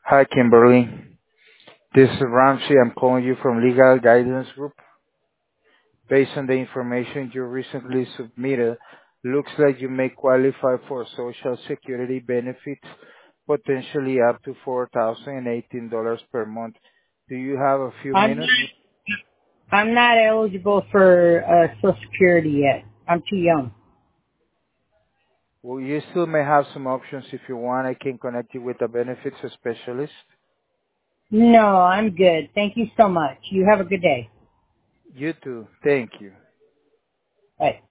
Hi, Kimberly. This is Ramsey. I'm calling you from Legal Guidance Group. Based on the information you recently submitted, looks like you may qualify for Social Security benefits, potentially up to $4,018 per month. Do you have a few I'm minutes? not, I'm not eligible for Social Security yet. I'm too young. Well, you still may have some options. If you want, I can connect you with a benefits specialist. No, I'm good. Thank you so much. You have a good day. You too. Thank you. Bye.